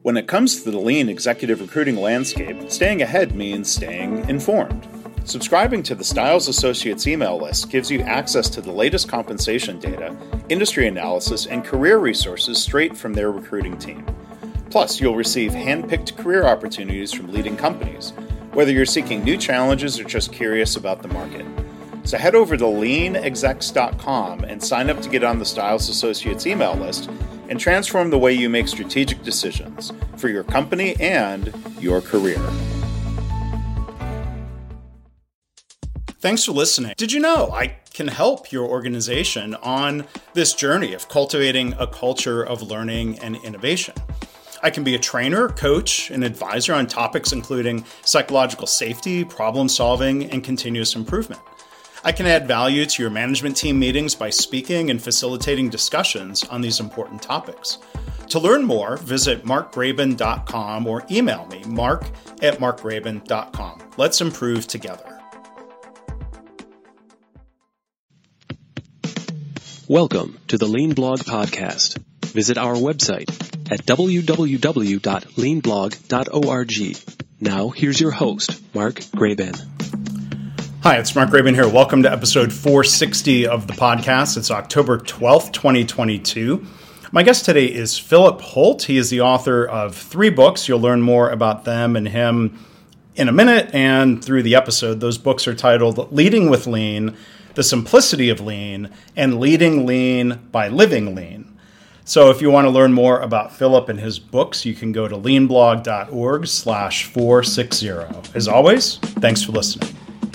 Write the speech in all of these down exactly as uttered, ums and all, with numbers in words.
When it comes to the lean executive recruiting landscape, staying ahead means staying informed. Subscribing to the Styles Associates email list gives you access to the latest compensation data, industry analysis, and career resources straight from their recruiting team. Plus, you'll receive hand-picked career opportunities from leading companies, whether you're seeking new challenges or just curious about the market. So head over to lean execs dot com and sign up to get on the Styles Associates email list and transform the way you make strategic decisions for your company and your career. Thanks for listening. Did you know I can help your organization on this journey of cultivating a culture of learning and innovation? I can be a trainer, coach, and advisor on topics including psychological safety, problem solving, and continuous improvement. I can add value to your management team meetings by speaking and facilitating discussions on these important topics. To learn more, visit mark graban dot com or email me, mark at mark graban dot com. Let's improve together. Welcome to the Lean Blog Podcast. Visit our website at w w w dot lean blog dot org. Now, here's your host, Mark Graban. Hi, it's Mark Graban here. Welcome to episode four sixty of the podcast. It's October twelfth, twenty twenty-two. My guest today is Philip Holt. He is the author of three books. You'll learn more about them and him in a minute and through the episode. Those books are titled Leading with Lean, The Simplicity of Lean, and Leading Lean by Living Lean. So if you want to learn more about Philip and his books, you can go to lean blog dot org slash four sixty. As always, thanks for listening.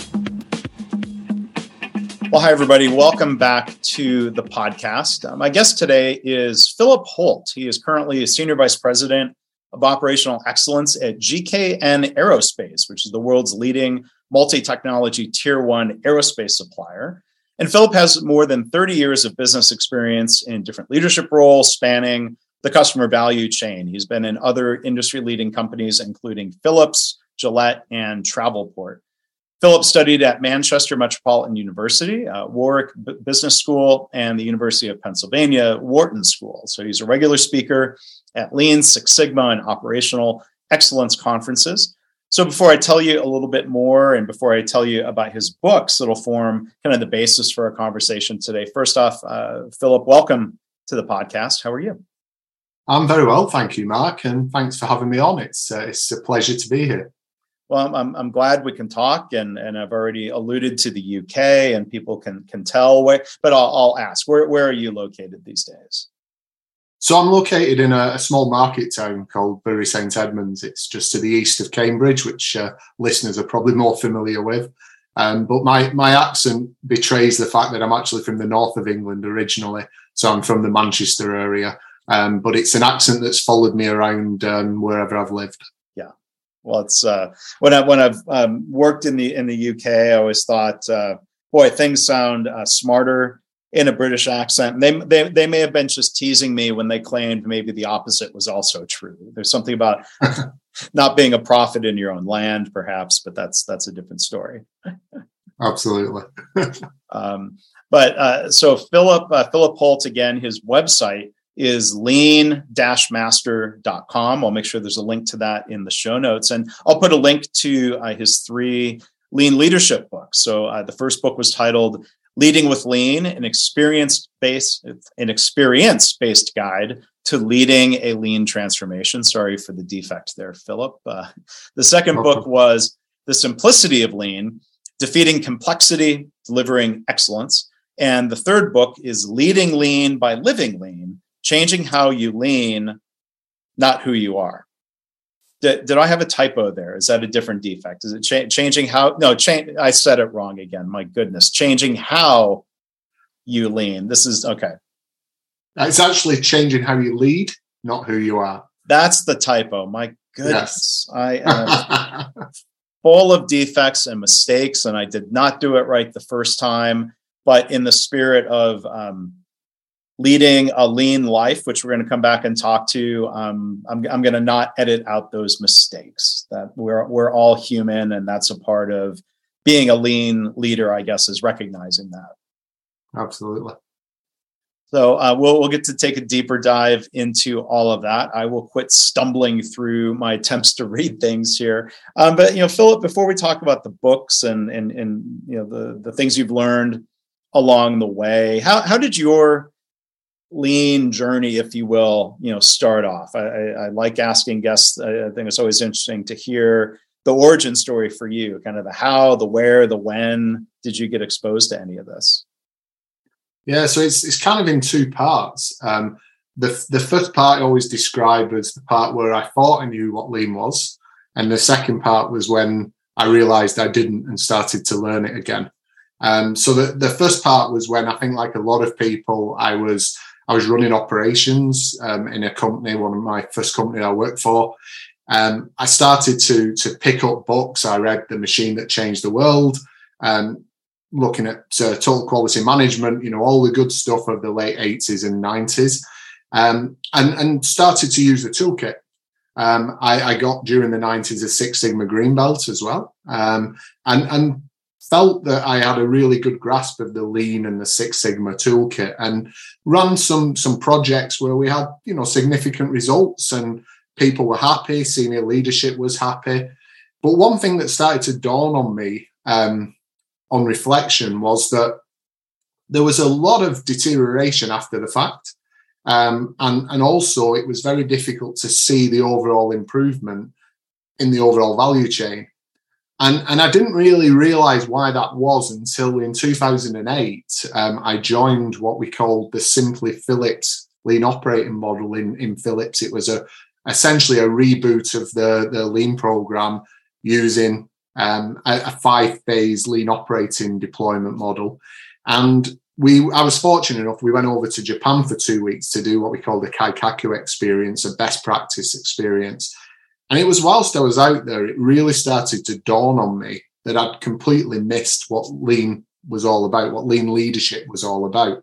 Well, hi, everybody. Welcome back to the podcast. Uh, my guest today is Philip Holt. He is currently a Senior Vice President of Operational Excellence at G K N Aerospace, which is the world's leading multi-technology Tier one aerospace supplier. And Philip has more than thirty years of business experience in different leadership roles spanning the customer value chain. He's been in other industry-leading companies, including Philips, Gillette, and Travelport. Philip studied at Manchester Metropolitan University, uh, Warwick B- Business School, and the University of Pennsylvania Wharton School. So he's a regular speaker at Lean, Six Sigma, and Operational Excellence conferences. So before I tell you a little bit more and before I tell you about his books that'll form kind of the basis for our conversation today, first off, uh, Philip, welcome to the podcast. How are you? I'm very well, thank you, Mark, and thanks for having me on. It's uh, it's a pleasure to be here. Well, I'm I'm glad we can talk, and, and I've already alluded to the U K, and people can can tell where. But I'll, I'll ask, where where are you located these days? So I'm located in a, a small market town called Bury Saint Edmunds. It's just to the east of Cambridge, which uh, listeners are probably more familiar with. Um, but my my accent betrays the fact that I'm actually from the north of England originally. So I'm from the Manchester area, um, but it's an accent that's followed me around um, wherever I've lived. Well, it's uh, when I when I've um, worked in the in the U K, I always thought, uh, boy, things sound uh, smarter in a British accent. They they they may have been just teasing me when they claimed maybe the opposite was also true. There's something about not being a prophet in your own land, perhaps, but that's that's a different story. Absolutely. um, but uh, so Philip uh, Philip Holt, again, his website is lean dash master dot com. I'll make sure there's a link to that in the show notes. And I'll put a link to uh, his three lean leadership books. So uh, the first book was titled Leading with Lean, an experience-based, an experience-based guide to leading a lean transformation. Sorry for the defect there, Philip. Uh, the second okay. book was The Simplicity of Lean, Defeating Complexity, Delivering Excellence. And the third book is Leading Lean by Living Lean, Changing How You Lean, Not Who You Are. Did, did I have a typo there? Is that a different defect? Is it cha- changing how? No, cha- I said it wrong again. My goodness. Changing how you lean. This is, okay. It's actually changing how you lead, not who you are. That's the typo. My goodness. Yes. I am full of defects and mistakes, and I did not do it right the first time. But in the spirit of um, leading a lean life, which we're going to come back and talk to, um, I'm, I'm going to not edit out those mistakes. That we're we're all human, and that's a part of being a lean leader, I guess, is recognizing that. Absolutely. So uh, we'll we'll get to take a deeper dive into all of that. I will quit stumbling through my attempts to read things here. Um, but you know, Philip, before we talk about the books and and and you know the the things you've learned along the way, how how did your lean journey, if you will, you know, start off? I, I, I like asking guests. I think it's always interesting to hear the origin story for you, kind of the how, the where, the when. Did you get exposed to any of this? Yeah, so it's it's kind of in two parts. Um, the the first part I always describe as the part where I thought I knew what lean was, and the second part was when I realised I didn't and started to learn it again. Um, so the, the first part was when I think, like a lot of people, I was I was running operations um, in a company, one of my first company I worked for. Um, I started to to pick up books. I read The Machine That Changed the World. Um, looking at uh, total quality management, you know, all the good stuff of the late eighties and nineties, um, and, and started to use the toolkit. Um, I, I got during the nineties a Six Sigma green belt as well, um, and, and felt that I had a really good grasp of the lean and the Six Sigma toolkit, and ran some, some projects where we had, you know, significant results and people were happy, senior leadership was happy. But one thing that started to dawn on me, um, on reflection, was that there was a lot of deterioration after the fact. Um, and, and also it was very difficult to see the overall improvement in the overall value chain. And, and I didn't really realize why that was until in two thousand eight, um, I joined what we called the Simply Philips lean operating model in, in Philips. It was a essentially a reboot of the, the lean program using Um, a, a five-phase lean operating deployment model. And we, I was fortunate enough, we went over to Japan for two weeks to do what we call the Kaikaku experience, a best practice experience. And it was whilst I was out there, it really started to dawn on me that I'd completely missed what lean was all about, what lean leadership was all about.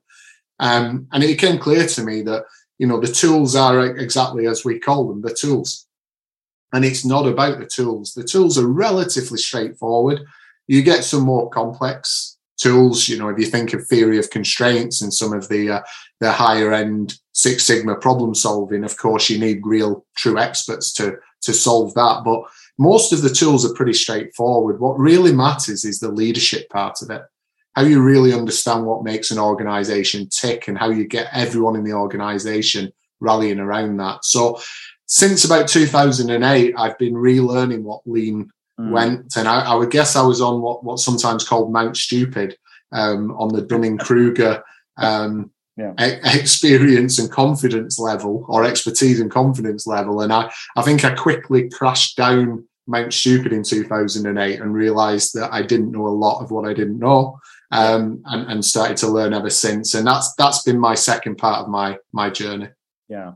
Um, and it became clear to me that, you know, the tools are exactly as we call them, the tools. And it's not about the tools. The tools are relatively straightforward. You get some more complex tools, you know, if you think of theory of constraints and some of the uh, the higher end Six Sigma problem solving, of course, you need real true experts to, to solve that. But most of the tools are pretty straightforward. What really matters is the leadership part of it, how you really understand what makes an organization tick and how you get everyone in the organization rallying around that. So since about two thousand eight, I've been relearning what lean mm. went, and I, I would guess I was on what, what's sometimes called Mount Stupid, um, on the Dunning-Kruger um, yeah. e- experience and confidence level, or expertise and confidence level. And I, I think I quickly crashed down Mount Stupid in two thousand eight and realised that I didn't know a lot of what I didn't know, um, and, and started to learn ever since. And that's that's been my second part of my my journey. Yeah.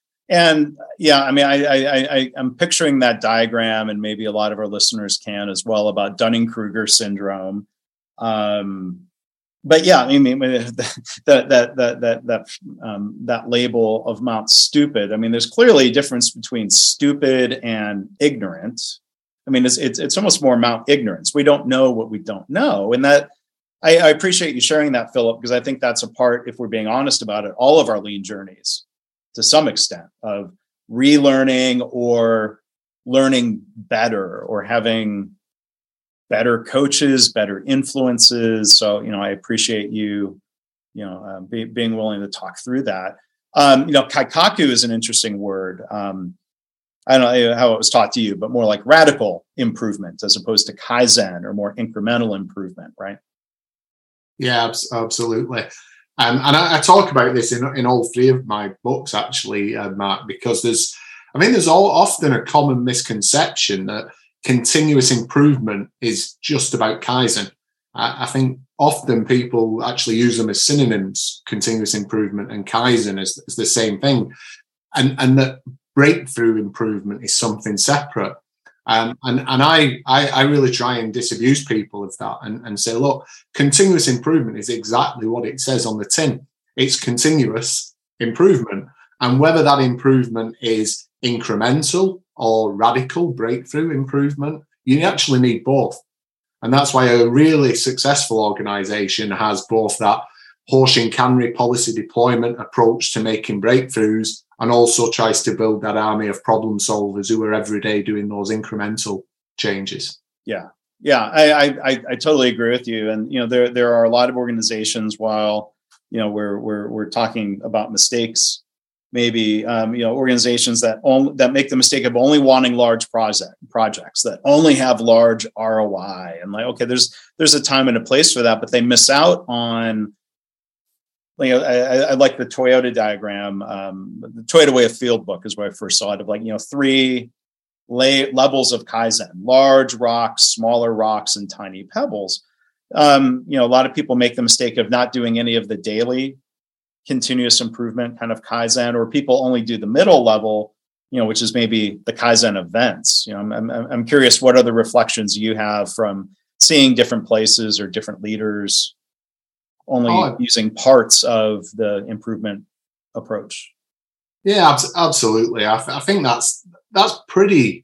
And yeah, I mean, I, I, I, I'm picturing that diagram, and maybe a lot of our listeners can as well, about Dunning-Kruger syndrome. Um, but yeah, I mean, that that that that that um, that label of Mount Stupid. I mean, there's clearly a difference between stupid and ignorant. I mean, it's it's, it's almost more Mount Ignorance. We don't know what we don't know, and that I, I appreciate you sharing that, Philip, because I think that's a part, if we're being honest about it, all of our lean journeys, to some extent, of relearning or learning better or having better coaches, better influences. So, you know, I appreciate you, you know, uh, be, being willing to talk through that. Um, you know, Kaikaku is an interesting word. Um, I don't know how it was taught to you, but more like radical improvement as opposed to Kaizen, or more incremental improvement, right? Yeah, absolutely. Um, and I, I talk about this in, in all three of my books, actually, uh, Mark, because there's, I mean, there's all, often a common misconception that continuous improvement is just about Kaizen. I, I think often people actually use them as synonyms, continuous improvement and Kaizen as, as the same thing, and, and that breakthrough improvement is something separate. Um, and and I, I I really try and disabuse people of that and, and say, look, continuous improvement is exactly what it says on the tin. It's continuous improvement. And whether that improvement is incremental or radical breakthrough improvement, you actually need both. And that's why a really successful organization has both that Hoshin Kanri policy deployment approach to making breakthroughs, and also tries to build that army of problem solvers who are every day doing those incremental changes. Yeah, yeah, I, I I totally agree with you. And you know, there there are a lot of organizations, while you know we're we're we're talking about mistakes, maybe um, you know organizations that only that make the mistake of only wanting large project projects that only have large R O I, and like, okay, there's there's a time and a place for that, but they miss out on. You know, I, I like the Toyota diagram. Um, the Toyota Way of Field book is where I first saw it. Of like, you know, three lay, levels of Kaizen: large rocks, smaller rocks, and tiny pebbles. Um, you know, a lot of people make the mistake of not doing any of the daily continuous improvement kind of Kaizen, or people only do the middle level, you know, which is maybe the Kaizen events. You know, I'm, I'm, I'm curious what other reflections you have from seeing different places or different leaders only oh, using parts of the improvement approach. Yeah, absolutely. I, th- I think that's that's pretty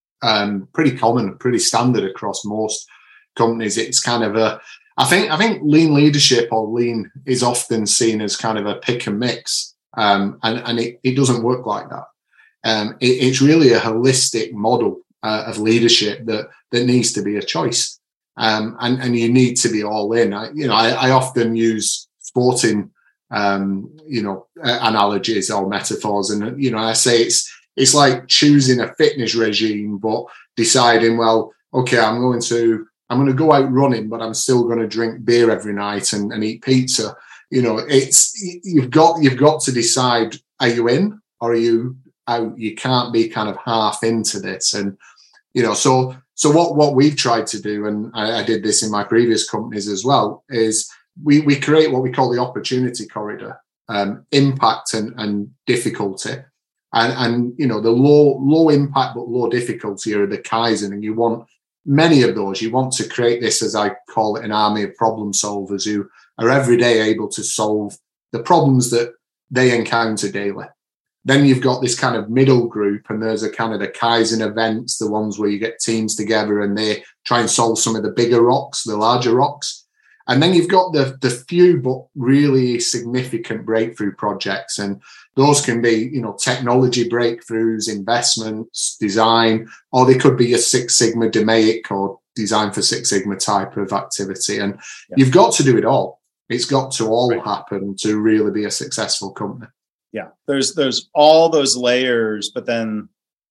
um, pretty common, pretty standard across most companies. It's kind of a, I think I think lean leadership or lean is often seen as kind of a pick and mix, um, and and it, it doesn't work like that. Um, it, it's really a holistic model uh, of leadership that that needs to be a choice. Um, and, and you need to be all in. I, you know, I, I often use sporting, um, you know, uh, analogies or metaphors, and you know, I say it's it's like choosing a fitness regime, but deciding, well, okay, I'm going to I'm going to go out running, but I'm still going to drink beer every night and, and eat pizza. You know, it's you've got you've got to decide: are you in or are you out? You can't be kind of half into this, and you know, so. So what, what we've tried to do, and I, I did this in my previous companies as well, is we, we create what we call the opportunity corridor, um, impact and, and difficulty. And, and, you know, the low, low impact but low difficulty are the Kaizen. And you want many of those. You want to create this, as I call it, an army of problem solvers who are every day able to solve the problems that they encounter daily. Then you've got this kind of middle group, and there's a kind of the Kaizen events, the ones where you get teams together and they try and solve some of the bigger rocks, the larger rocks. And then you've got the, the few but really significant breakthrough projects. And those can be, you know, technology breakthroughs, investments, design, or they could be a Six Sigma D M A I C or design for Six Sigma type of activity. And yeah. You've got to do it all. It's got to all right. happen to really be a successful company. Yeah, there's there's all those layers, but then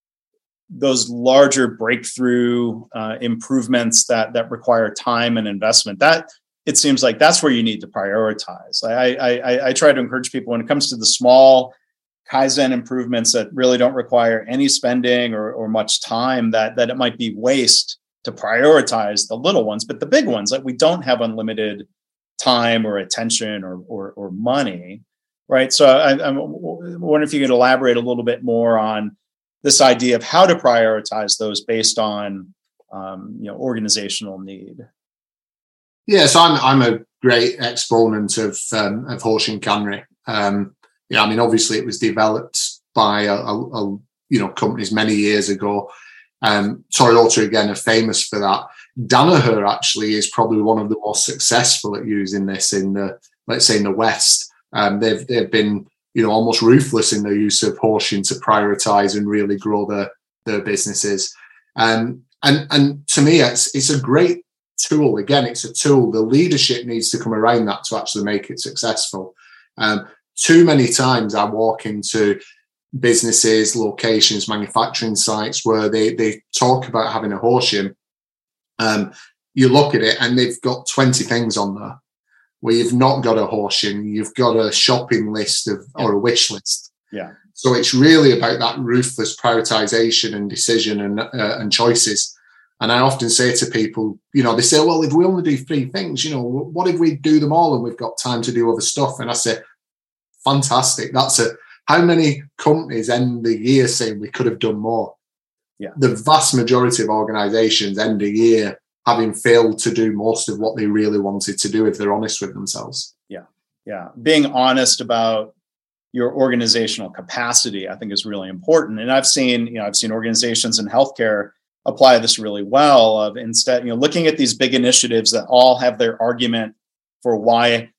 those larger breakthrough uh, improvements that that require time and investment. That it seems like that's where you need to prioritize. I I, I try to encourage people when it comes to the small Kaizen improvements that really don't require any spending or, or much time, that that it might be waste to prioritize the little ones, but the big ones, like we don't have unlimited time or attention or or, or money. Right. So I, I'm wondering if you could elaborate a little bit more on this idea of how to prioritize those based on, um, you know, organizational need. Yeah, so I'm I'm a great exponent of um, of Hoshin Kanri. Um, yeah, I mean, obviously it was developed by a, a, a you know companies many years ago. Um, Toyota again are famous for that. Danaher actually is probably one of the most successful at using this in the let's say in the West. Um, they've they've been you know almost ruthless in their use of Hoshin to prioritize and really grow their their businesses. Um, and and to me, it's it's a great tool. Again, it's a tool. The leadership needs to come around that to actually make it successful. Um, too many times I walk into businesses, locations, manufacturing sites where they they talk about having a Hoshin. Um, you look at it and they've got twenty things on there. Where you've not got a Hoshin, you've got a shopping list of or a wish list. Yeah. So it's really about that ruthless prioritization and decision and uh, and choices. And I often say to people, you know, they say, well, if we only do three things, you know, what if we do them all and we've got time to do other stuff? And I say, fantastic. That's a how many companies end the year saying we could have done more? Yeah. The vast majority of organizations end the year having failed to do most of what they really wanted to do if they're honest with themselves. Yeah. Yeah. Being honest about your organizational capacity, I think, is really important. And I've seen, you know, I've seen organizations in healthcare apply this really well of instead, you know, looking at these big initiatives that all have their argument for why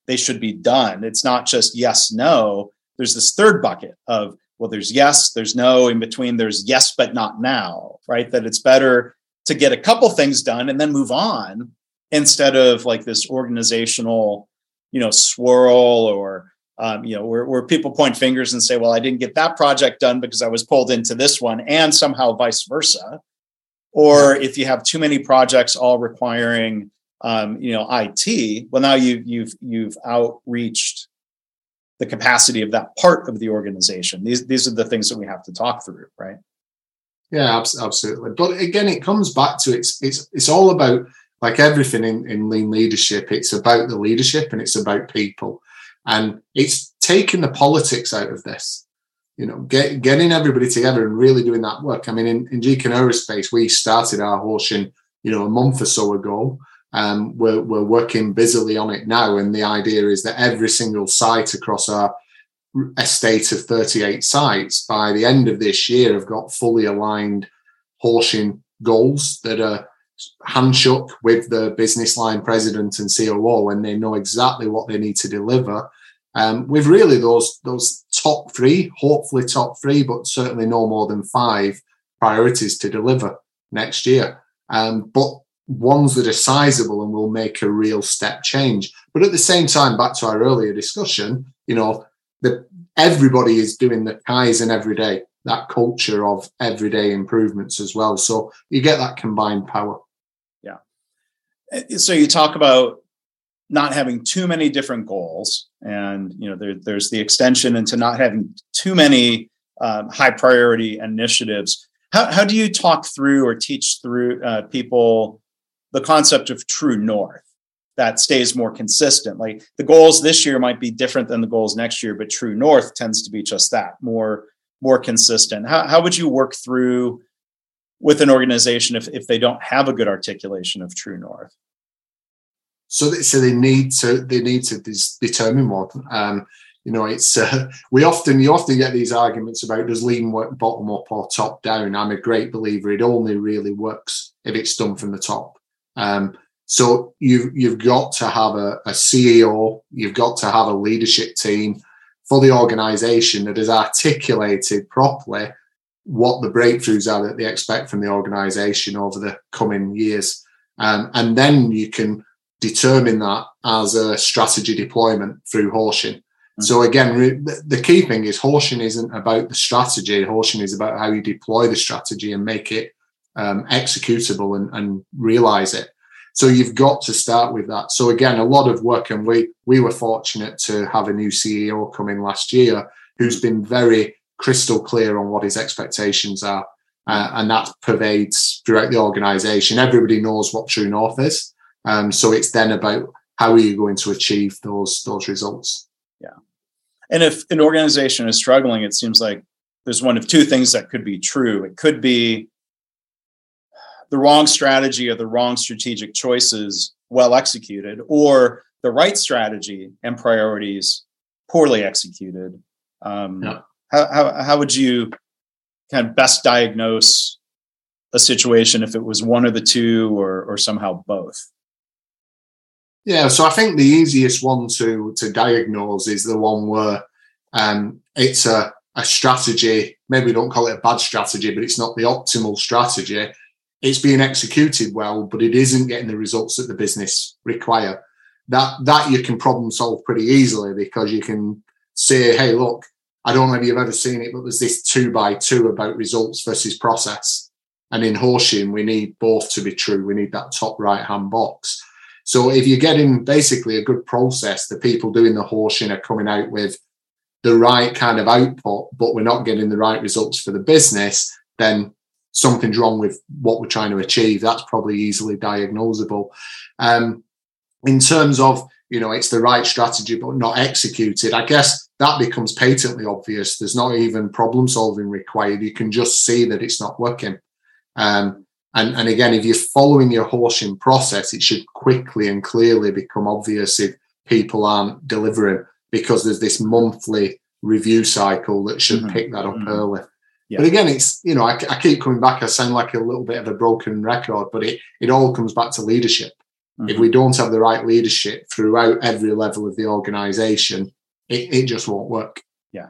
they should be done. It's not just yes, no. There's this third bucket of, well, there's yes, there's no, in between there's yes, but not now, right? That it's better to get a couple things done and then move on instead of like this organizational, you know, swirl or, um, you know, where, where people point fingers and say, well, I didn't get that project done because I was pulled into this one, and somehow vice versa. Or if you have too many projects all requiring, um, you know, I T, well, now you, you've you've outreached the capacity of that part of the organization. These these are the things that we have to talk through, right? Yeah, absolutely. But again, it comes back to it's it's it's all about, like everything in, in lean leadership, it's about the leadership and it's about people. And it's taking the politics out of this, you know, get, getting everybody together and really doing that work. I mean, in, in G K N Aerospace, we started our Hoshin, you know, a month or so ago. Um, we're, we're working busily on it now. And the idea is that every single site across our estate of thirty-eight sites by the end of this year have got fully aligned Hoshin goals that are handshook with the business line president and C O O, and they know exactly what they need to deliver. Um, with really those those top three, hopefully top three, but certainly no more than five priorities to deliver next year. Um, but ones that are sizable and will make a real step change. But at the same time, back to our earlier discussion, you know, the, everybody is doing the Kaizen every day, that culture of everyday improvements as well. So you get that combined power. Yeah. So you talk about not having too many different goals, and you know there, there's the extension into not having too many um, high priority initiatives. How, how do you talk through or teach through uh, people the concept of true north that stays more consistent? Like the goals this year might be different than the goals next year, but true north tends to be just that, more more consistent. How, how would you work through with an organization if, if they don't have a good articulation of true north? So, so they need to they need to dis- determine one. Um, you know, it's uh, we often you often get these arguments about does lean work bottom up or top down. I'm a great believer it only really works if it's done from the top. Um, so you've you've got to have a, a C E O, you've got to have a leadership team for the organisation that has articulated properly what the breakthroughs are that they expect from the organisation over the coming years, um, and then you can determine that as a strategy deployment through Hoshin. Mm-hmm. So again, re- the key thing is Hoshin isn't about the strategy. Hoshin is about how you deploy the strategy and make it um, executable and, and realize it. So you've got to start with that. So again, a lot of work, and we we were fortunate to have a new C E O come in last year who's been very crystal clear on what his expectations are. Uh, and that pervades throughout the organization. Everybody knows what true north is. Um, so it's then about how are you going to achieve those those results? Yeah. And if an organization is struggling, it seems like there's one of two things that could be true. It could be the wrong strategy or the wrong strategic choices well executed, or the right strategy and priorities poorly executed. Um, yeah. how, how, how would you kind of best diagnose a situation if it was one of the two or, or somehow both? Yeah, so I think the easiest one to to diagnose is the one where um, it's a, a strategy. Maybe we don't call it a bad strategy, but it's not the optimal strategy. It's being executed well, but it isn't getting the results that the business require. That that you can problem solve pretty easily, because you can say, hey, look, I don't know if you've ever seen it, but there's this two by two about results versus process. And in Hoshin, we need both to be true. We need that top right-hand box. So if you're getting basically a good process, the people doing the Hoshin are coming out with the right kind of output, but we're not getting the right results for the business, then something's wrong with what we're trying to achieve. That's probably easily diagnosable. Um, in terms of, you know, it's the right strategy, but not executed, I guess that becomes patently obvious. There's not even problem solving required. You can just see that it's not working. Um, And, and again, if you're following your Hoshin process, it should quickly and clearly become obvious if people aren't delivering, because there's this monthly review cycle that should mm-hmm. pick that up mm-hmm. early. Yeah. But again, it's, you know, I, I keep coming back. I sound like a little bit of a broken record, but it, it all comes back to leadership. Mm-hmm. If we don't have the right leadership throughout every level of the organization, it, it just won't work. Yeah.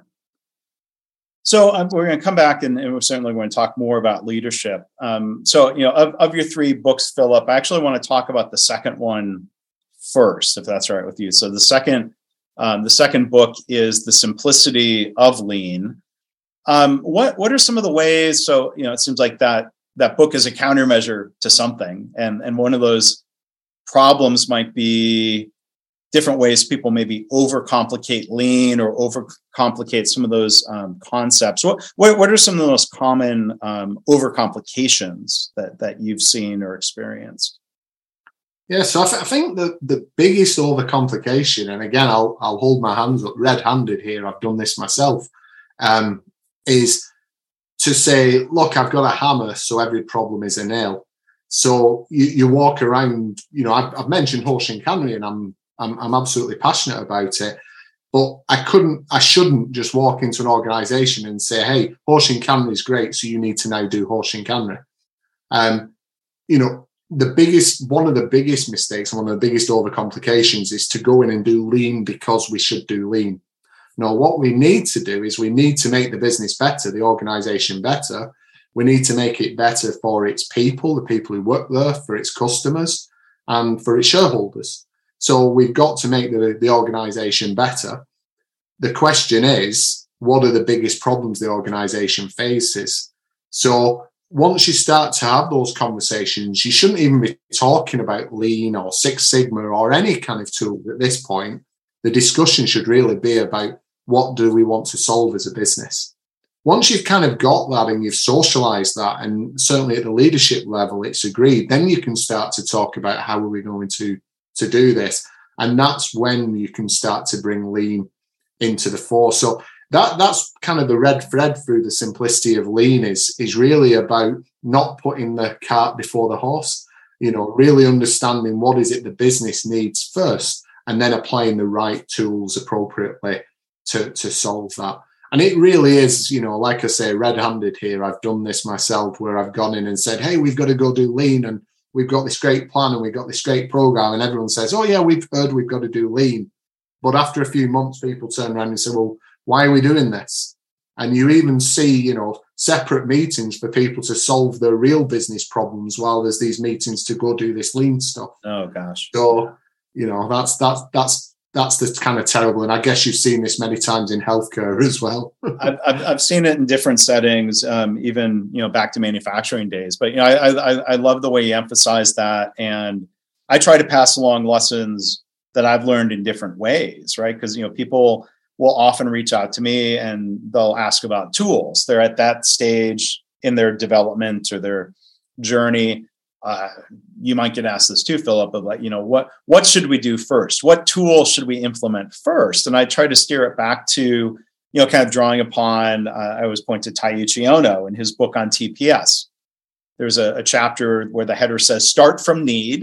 So um, we're going to come back and, and we're certainly going to talk more about leadership. Um, so, you know, of, of your three books, Philip, I actually want to talk about the second one first, if that's all right with you. So the second, um, the second book is The Simplicity of Lean. Um, what what are some of the ways? So, you know, it seems like that that book is a countermeasure to something, and and one of those problems might be different ways people maybe overcomplicate lean or overcomplicate some of those um, concepts. What, what what are some of the most common um, overcomplications that that you've seen or experienced? Yeah, so I, th- I think the, the biggest overcomplication, and again, I'll I'll hold my hands up red-handed here. I've done this myself. Um, is to say, look, I've got a hammer, so every problem is a nail. So you, you walk around. You know, I've, I've mentioned Hoshinkanri, and I'm I'm I'm absolutely passionate about it. But I couldn't, I shouldn't just walk into an organization and say, hey, Hoshinkanri is great, so you need to now do Hoshinkanri. Um, you know, the biggest, one of the biggest mistakes, one of the biggest overcomplications is to go in and do lean because we should do lean. No, what we need to do is we need to make the business better, the organization better. We need to make it better for its people, the people who work there, for its customers, and for its shareholders. So we've got to make the, the organization better. The question is, what are the biggest problems the organization faces? So once you start to have those conversations, you shouldn't even be talking about Lean or Six Sigma or any kind of tool at this point. The discussion should really be about what do we want to solve as a business. Once you've kind of got that and you've socialized that, and certainly at the leadership level, it's agreed, then you can start to talk about how are we going to, to do this. And that's when you can start to bring Lean into the fore. So that that's kind of the red thread through the simplicity of Lean is, is really about not putting the cart before the horse, you know, really understanding what is it the business needs first, and then applying the right tools appropriately to, to solve that. And it really is, you know, like I say, red-handed here. I've done this myself where I've gone in and said, hey, we've got to go do Lean, and we've got this great plan and we've got this great program, and everyone says, oh yeah, we've heard we've got to do Lean. But after a few months, people turn around and say, well, why are we doing this? And you even see, you know, separate meetings for people to solve their real business problems while there's these meetings to go do this Lean stuff. Oh gosh. So, you know, that's that's that's that's the kind of terrible. And I guess you've seen this many times in healthcare as well. I've, I've I've seen it in different settings, um, even, you know, back to manufacturing days. But, you know, I, I I love the way you emphasize that. And I try to pass along lessons that I've learned in different ways, right? Because, you know, people will often reach out to me and they'll ask about tools. They're at that stage in their development or their journey. Uh, you might get asked this too, Philip, of like, you know, what what should we do first? What tool should we implement first? And I try to steer it back to, you know, kind of drawing upon, uh, I always point to Taiichi Ono in his book on T P S. There's a, a chapter where the header says, start from need,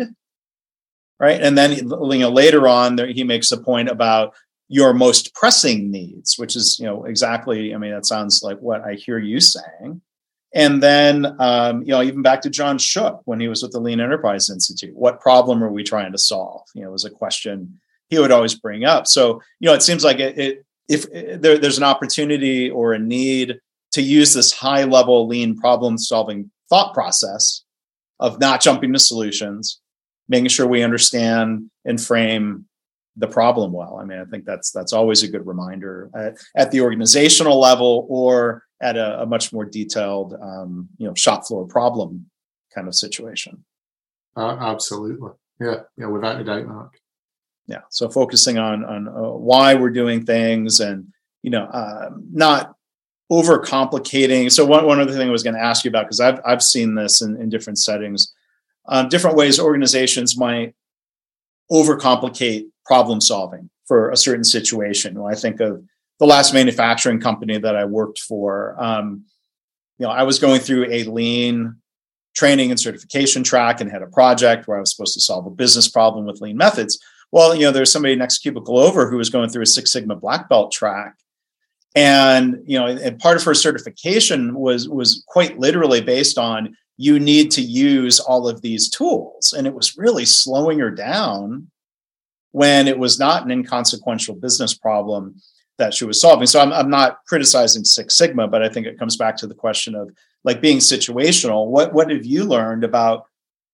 right? And then, you know, later on, there, he makes a point about your most pressing needs, which is, you know, exactly, I mean, that sounds like what I hear you saying. And then, um, you know, even back to John Shook when he was with the Lean Enterprise Institute, what problem are we trying to solve? You know, was a question he would always bring up. So, you know, it seems like it, it if it, there, there's an opportunity or a need to use this high level Lean problem solving thought process of not jumping to solutions, making sure we understand and frame the problem well. I mean, I think that's that's always a good reminder at, at the organizational level or at a, a much more detailed, um, you know, shop floor problem kind of situation. Uh, absolutely, yeah, yeah, without a doubt, Mark. Yeah, so focusing on on uh, why we're doing things, and you know, uh, not overcomplicating. So one one other thing I was going to ask you about, because I've I've seen this in, in different settings, um, different ways organizations might overcomplicate problem solving for a certain situation. When I think of the last manufacturing company that I worked for, um, you know, I was going through a Lean training and certification track and had a project where I was supposed to solve a business problem with Lean methods. Well, you know, there's somebody next cubicle over who was going through a Six Sigma black belt track. And, you know, and part of her certification was, was quite literally based on you need to use all of these tools. And it was really slowing her down when it was not an inconsequential business problem that she was solving. So I'm, I'm not criticizing Six Sigma, but I think it comes back to the question of like being situational. What, what have you learned about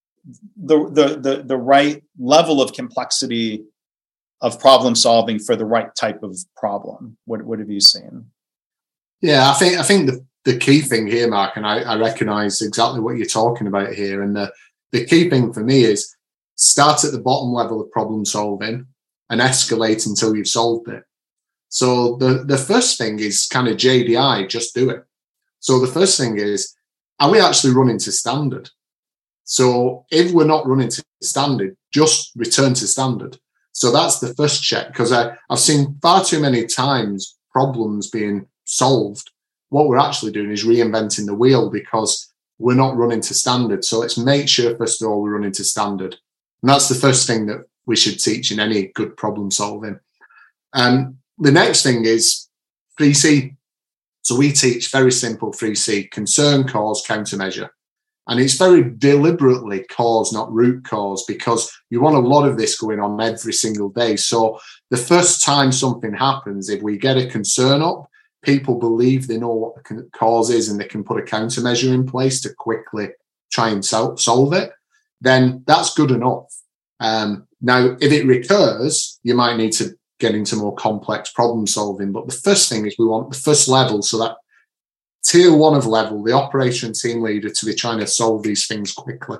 the, the, the, the right level of complexity of problem solving for the right type of problem? What, what have you seen? Yeah, I think, I think the, the key thing here, Mark, and I, I recognize exactly what you're talking about here. And the, the key thing for me is start at the bottom level of problem solving and escalate until you've solved it. So the, the first thing is kind of J D I, just do it. So the first thing is, are we actually running to standard? So if we're not running to standard, just return to standard. So that's the first check, because I, I've seen far too many times problems being solved. What we're actually doing is reinventing the wheel because we're not running to standard. So let's make sure, first of all, we're running to standard. And that's the first thing that we should teach in any good problem solving. Um, the next thing is three C. So we teach very simple three C: concern, cause, countermeasure. And it's very deliberately cause, not root cause, because you want a lot of this going on every single day. So the first time something happens, if we get a concern up, people believe they know what the cause is and they can put a countermeasure in place to quickly try and solve it, then that's good enough. Um, now, if it recurs, you might need to get into more complex problem solving. But the first thing is we want the first level, so that tier one of level, the operation team leader, to be trying to solve these things quickly.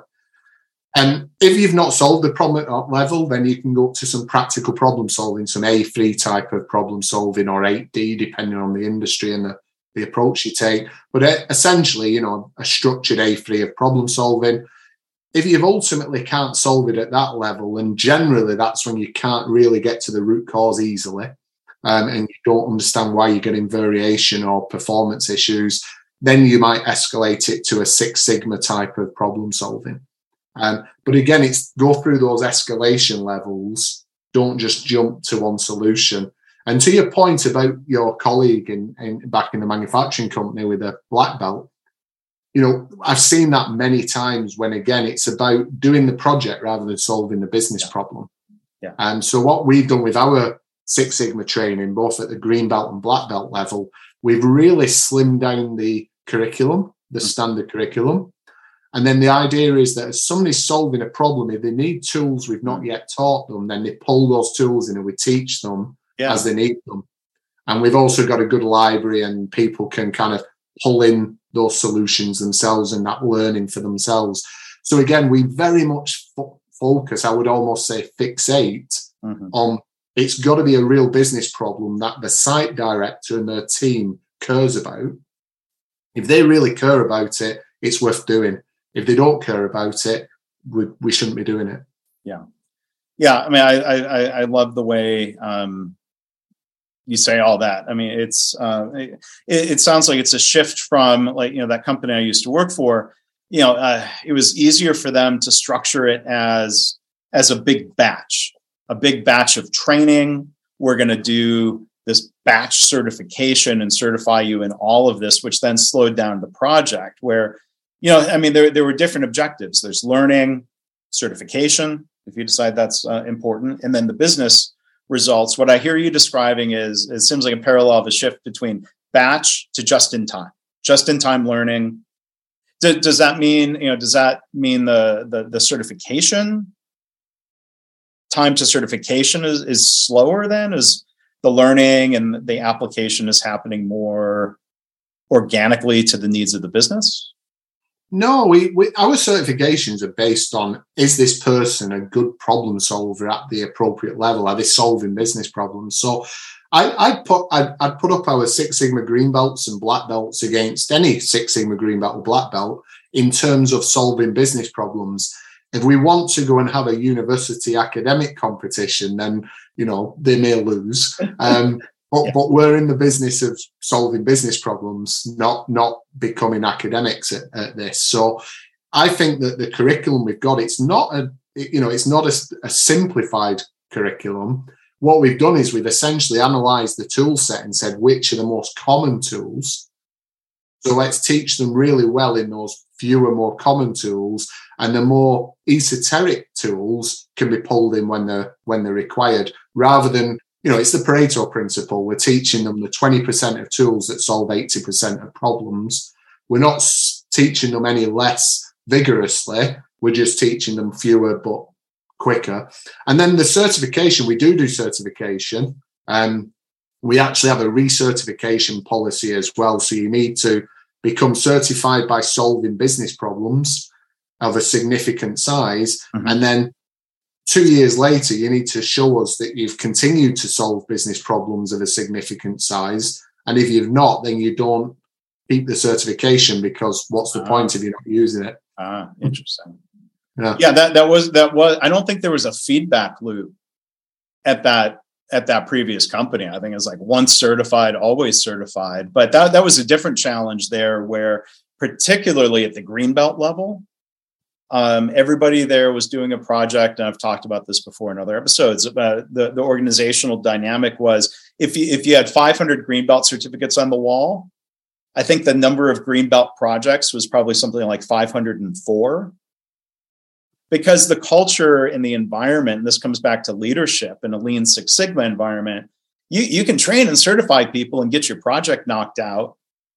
And if you've not solved the problem at that level, then you can go to some practical problem solving, some A three type of problem solving, or eight D, depending on the industry and the, the approach you take. But essentially, you know, a structured A three of problem solving. If you ultimately can't solve it at that level, and generally that's when you can't really get to the root cause easily, um, and you don't understand why you're getting variation or performance issues, then you might escalate it to a Six Sigma type of problem solving. Um, but again, it's go through those escalation levels. Don't just jump to one solution. And to your point about your colleague in, in back in the manufacturing company with a black belt, you know, I've seen that many times when, again, it's about doing the project rather than solving the business yeah. problem. Yeah. And so what we've done with our Six Sigma training, both at the green belt and black belt level, we've really slimmed down the curriculum, the mm-hmm. standard curriculum. And then the idea is that as somebody's solving a problem, if they need tools we've not yet taught them, then they pull those tools in and we teach them yeah. as they need them. And we've also got a good library, and people can kind of pull in those solutions themselves and that learning for themselves. So again, we very much fo- focus, I would almost say fixate mm-hmm. on it's got to be a real business problem that the site director and their team cares about. If they really care about it, it's worth doing. If they don't care about it, we, we shouldn't be doing it. Yeah. Yeah. I mean, I, I, I love the way um, you say all that. I mean, it's, uh, it, it sounds like it's a shift from, like, you know, that company I used to work for, you know, uh, it was easier for them to structure it as, as a big batch, a big batch of training. We're going to do this batch certification and certify you in all of this, which then slowed down the project where, you know, I mean, there, there were different objectives. There's learning, certification, if you decide that's uh, important, and then the business results. What I hear you describing is, it seems like a parallel of a shift between batch to just-in-time, just-in-time learning. D- does that mean, you know, does that mean the, the, the certification, time to certification is, is slower then? Is the learning and the application is happening more organically to the needs of the business? No, we, we our certifications are based on, is this person a good problem solver at the appropriate level? Are they solving business problems? So I, I'd put I'd, I'd put up our Six Sigma green belts and black belts against any Six Sigma green belt or black belt in terms of solving business problems. If we want to go and have a university academic competition, then, you know, they may lose. Um, But, yeah. but we're in the business of solving business problems, not not becoming academics at, at this. So I think that the curriculum we've got, it's not a you know it's not a, a simplified curriculum. What we've done is we've essentially analysed the tool set and said which are the most common tools, So let's teach them really well in those fewer, more common tools, and the more esoteric tools can be pulled in when they're when they're required, rather than, you know, it's the Pareto principle. We're teaching them the twenty percent of tools that solve eighty percent of problems. We're not teaching them any less vigorously. We're just teaching them fewer but quicker. And then the certification, we do do certification. Um, we actually have a recertification policy as well. So you need to become certified by solving business problems of a significant size. Mm-hmm. And then two years later, you need to show us that you've continued to solve business problems of a significant size. And if you've not, then you don't keep the certification, because what's the uh, point if you're not using it? Ah, uh, interesting. Yeah. yeah, that that was that was. I don't think there was a feedback loop at that at that previous company. I think it was like once certified, always certified. But that that was a different challenge there, where particularly at the Greenbelt level, um, everybody there was doing a project, and I've talked about this before in other episodes. About the the organizational dynamic was if you if you had five hundred Greenbelt certificates on the wall, I think the number of Greenbelt projects was probably something like five hundred four. Because the culture and the environment, and this comes back to leadership in a Lean Six Sigma environment, you, you can train and certify people and get your project knocked out.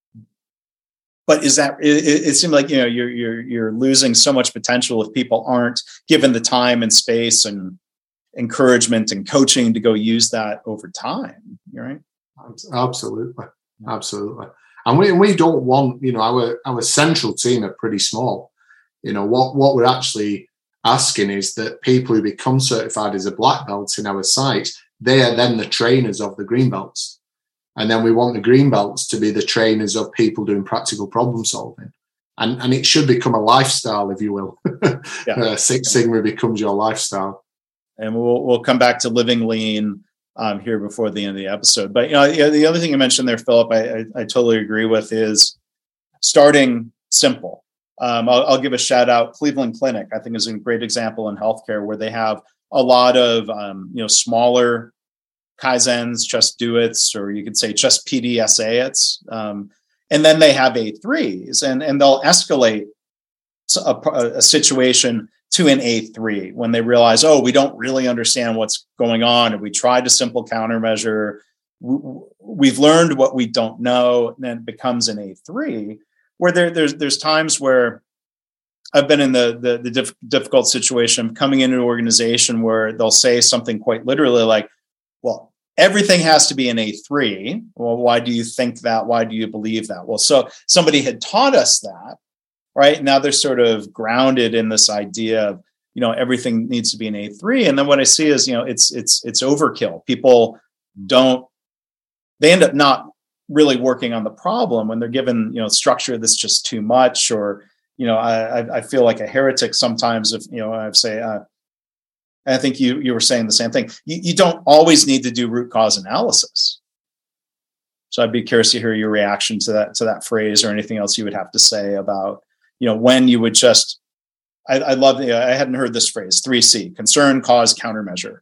But is that, it, it seemed like, you know, you're, you're, you're losing so much potential if people aren't given the time and space and encouragement and coaching to go use that over time, right? Absolutely. Absolutely. And we, we don't want, you know, our, our central team are pretty small. You know, what, what we're actually asking is that people who become certified as a black belt in our site, they are then the trainers of the green belts. And then we want the green belts to be the trainers of people doing practical problem solving. And, and it should become a lifestyle, if you will. Yeah. uh, Six Sigma becomes your lifestyle. And we'll we'll come back to living lean um, here before the end of the episode. But, you know, the other thing you mentioned there, Philip, I, I, I totally agree with, is starting simple. Um, I'll, I'll give a shout out. Cleveland Clinic, I think, is a great example in healthcare, where they have a lot of um, you know smaller Kaizens, just do it's, or you could say just P D S A it's, um, and then they have A threes, and and they'll escalate a, a situation to an A three when they realize, oh, we don't really understand what's going on, and we tried a simple countermeasure. We've learned what we don't know, and then it becomes an A three. Where there, there's there's times where I've been in the the, the diff, difficult situation of coming into an organization where they'll say something quite literally like, well, everything has to be an A three. Well, why do you think that? Why do you believe that? Well, so somebody had taught us that, right? Now they're sort of grounded in this idea of, you know, everything needs to be an A three. And then what I see is, you know, it's it's it's overkill. People don't, they end up not really working on the problem when they're given, you know, structure that's just too much. Or, you know, I I feel like a heretic sometimes if, you know, I say, uh, I think you you were saying the same thing. You, you don't always need to do root cause analysis. So I'd be curious to hear your reaction to that to that phrase, or anything else you would have to say about, you know, when you would just. I, I love. You know, I hadn't heard this phrase, three C: concern, cause, countermeasure.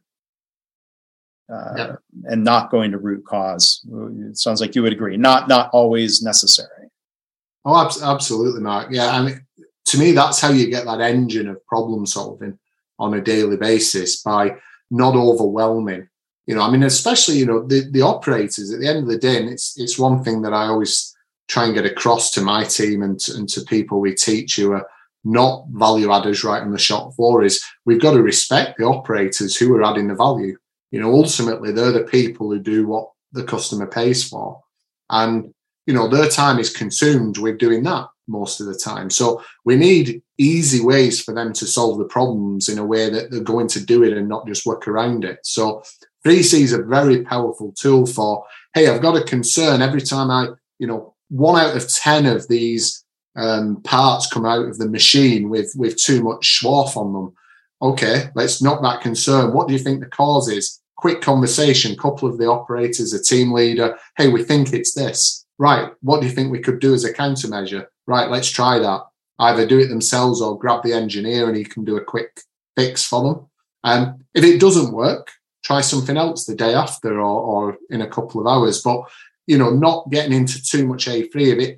Uh, yeah. And not going to root cause. It sounds like you would agree. Not not always necessary. Oh, absolutely, Mark. Yeah, I mean, to me, that's how you get that engine of problem solving on a daily basis, by not overwhelming. You know, I mean, especially, you know, the, the operators at the end of the day, and it's it's one thing that I always try and get across to my team and to, and to people we teach who are not value adders right on the shop floor, is we've got to respect the operators who are adding the value. You know, ultimately, they're the people who do what the customer pays for. And, you know, their time is consumed with doing that most of the time. So we need easy ways for them to solve the problems in a way that they're going to do it and not just work around it. So three C is a very powerful tool for, hey, I've got a concern every time I, you know, one out of ten of these um, parts come out of the machine with, with too much swarf on them. Okay, let's knock that concern. What do you think the cause is? Quick conversation, couple of the operators, a team leader. Hey, we think it's this. Right, what do you think we could do as a countermeasure? Right, let's try that. Either do it themselves or grab the engineer and he can do a quick fix for them. And um, if it doesn't work, try something else the day after or, or in a couple of hours. But, you know, not getting into too much A three. If it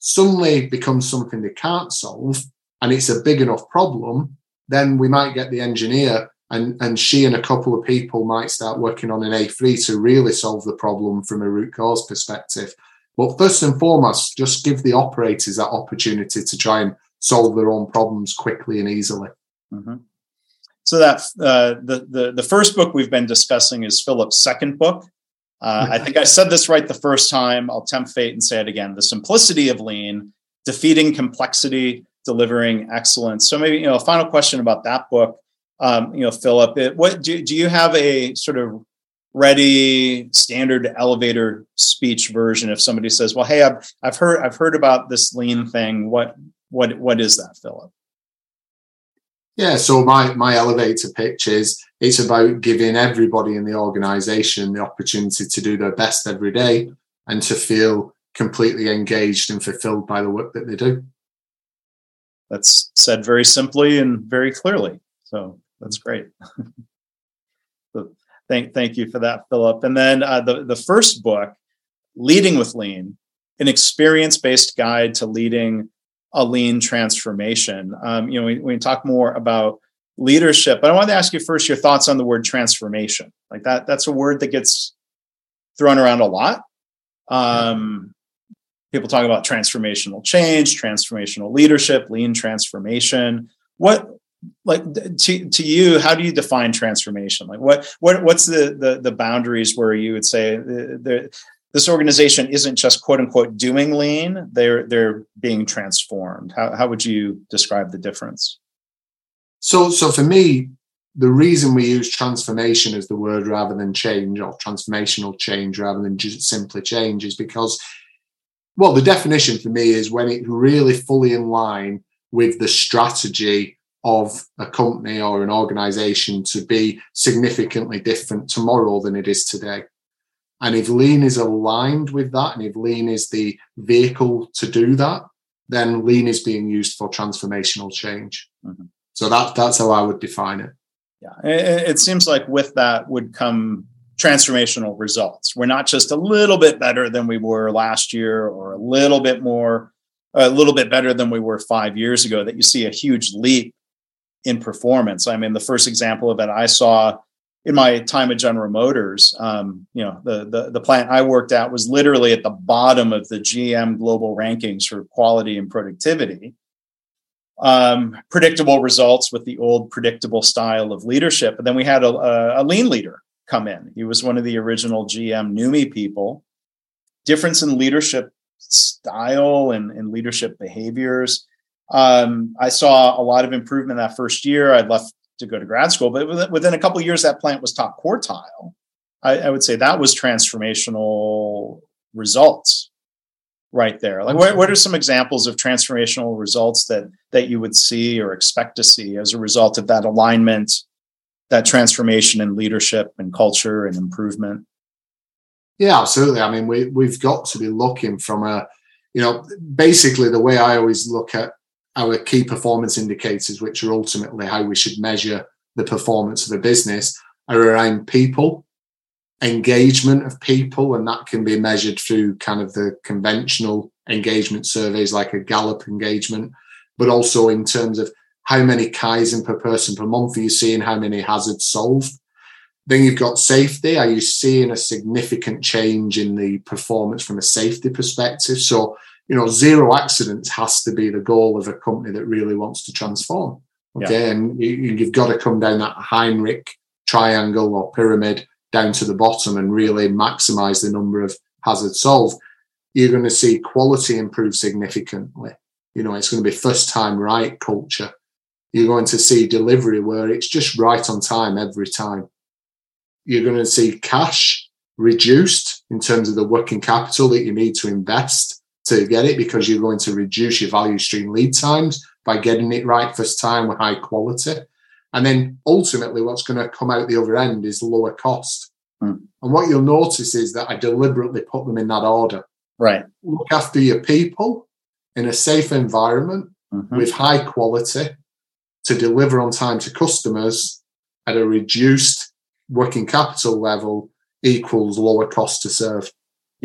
suddenly becomes something they can't solve and it's a big enough problem, then we might get the engineer and, and she and a couple of people might start working on an A three to really solve the problem from a root cause perspective. But first and foremost, just give the operators that opportunity to try and solve their own problems quickly and easily. Mm-hmm. So that uh, the, the the first book we've been discussing is Philip's second book. Uh, I think I said this right the first time. I'll tempt fate and say it again. The Simplicity of Lean, Defeating Complexity, Delivering Excellence. So maybe, you know, a final question about that book. Um, you know, Philip, it, what do, do you have a sort of ready standard elevator speech version if somebody says, well, hey, I've I've heard I've heard about this lean thing. What what what is that, Philip? Yeah, so my my elevator pitch is it's about giving everybody in the organization the opportunity to do their best every day and to feel completely engaged and fulfilled by the work that they do. That's said very simply and very clearly. So that's great. So thank thank you for that, Philip. And then uh, the, the first book, Leading with Lean, an experience-based guide to leading a lean transformation. Um, you know, we, we talk more about leadership, but I wanted to ask you first your thoughts on the word transformation. Like that, that's a word that gets thrown around a lot. Um, people talk about transformational change, transformational leadership, lean transformation. What, like to, to you, how do you define transformation? Like what, what, what's the, the, the boundaries where you would say the, the this organization isn't just quote unquote doing lean, they're they're being transformed. How how would you describe the difference? So so for me, the reason we use transformation as the word rather than change, or transformational change rather than just simply change, is because, well, the definition for me is when it's really fully in line with the strategy of a company or an organization to be significantly different tomorrow than it is today. And if lean is aligned with that, and if lean is the vehicle to do that, then lean is being used for transformational change. Mm-hmm. So that, that's how I would define it. Yeah, it, it seems like with that would come transformational results. We're not just a little bit better than we were last year or a little bit more, a little bit better than we were five years ago, that you see a huge leap in performance. I mean, the first example of it I saw in my time at General Motors, um, you know, the, the the plant I worked at was literally at the bottom of the G M global rankings for quality and productivity. Um, predictable results with the old predictable style of leadership. But then we had a, a, a lean leader come in. He was one of the original G M N U M I people. Difference in leadership style and, and leadership behaviors. Um, I saw a lot of improvement that first year. I'd left to go to grad school, but within a couple of years, that plant was top quartile. I, I would say that was transformational results right there. Like, what, what are some examples of transformational results that that you would see or expect to see as a result of that alignment, that transformation in leadership and culture and improvement? Yeah, absolutely. I mean, we we've got to be looking from a, you know, basically the way I always look at our key performance indicators, which are ultimately how we should measure the performance of a business, are around people, engagement of people, and that can be measured through kind of the conventional engagement surveys like a Gallup engagement, but also in terms of how many Kaizen per person per month are you seeing, how many hazards solved. Then you've got safety. Are you seeing a significant change in the performance from a safety perspective? So, you know, zero accidents has to be the goal of a company that really wants to transform. Okay. Yeah. And you, you've got to come down that Heinrich triangle or pyramid down to the bottom and really maximize the number of hazards solved. You're going to see quality improve significantly. You know, it's going to be first time right culture. You're going to see delivery where it's just right on time every time. You're going to see cash reduced in terms of the working capital that you need to invest to get it, because you're going to reduce your value stream lead times by getting it right first time with high quality. And then ultimately what's going to come out the other end is lower cost. Mm. And what you'll notice is that I deliberately put them in that order. Right. Look after your people in a safe environment mm-hmm. with high quality to deliver on time to customers at a reduced working capital level equals lower cost to serve. Yeah.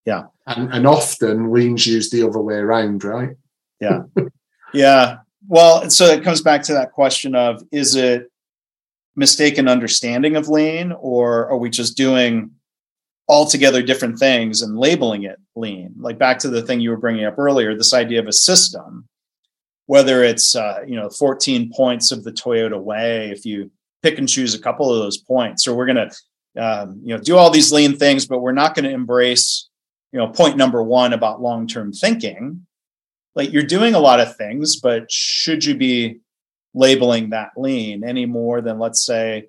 Yeah. And, and often lean's used the other way around, right? Yeah. Yeah. Well, so it comes back to that question of, is it mistaken understanding of lean, or are we just doing altogether different things and labeling it lean? Like back to the thing you were bringing up earlier, this idea of a system, whether it's, uh, you know, fourteen points of the Toyota way, if you pick and choose a couple of those points, or we're going to, um, you know, do all these lean things, but we're not going to embrace, you know, point number one about long-term thinking. Like, you're doing a lot of things, but should you be labeling that lean any more than, let's say,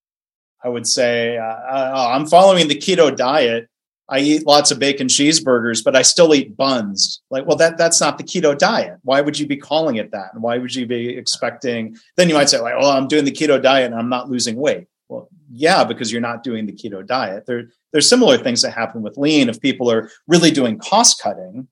I would say, uh, I'm following the keto diet. I eat lots of bacon cheeseburgers, but I still eat buns. Like, well, that that's not the keto diet. Why would you be calling it that? And why would you be expecting? Then you might say, like, well, I'm doing the keto diet and I'm not losing weight. Well, yeah, because you're not doing the keto diet. There, there's similar things that happen with lean. If people are really doing cost cutting,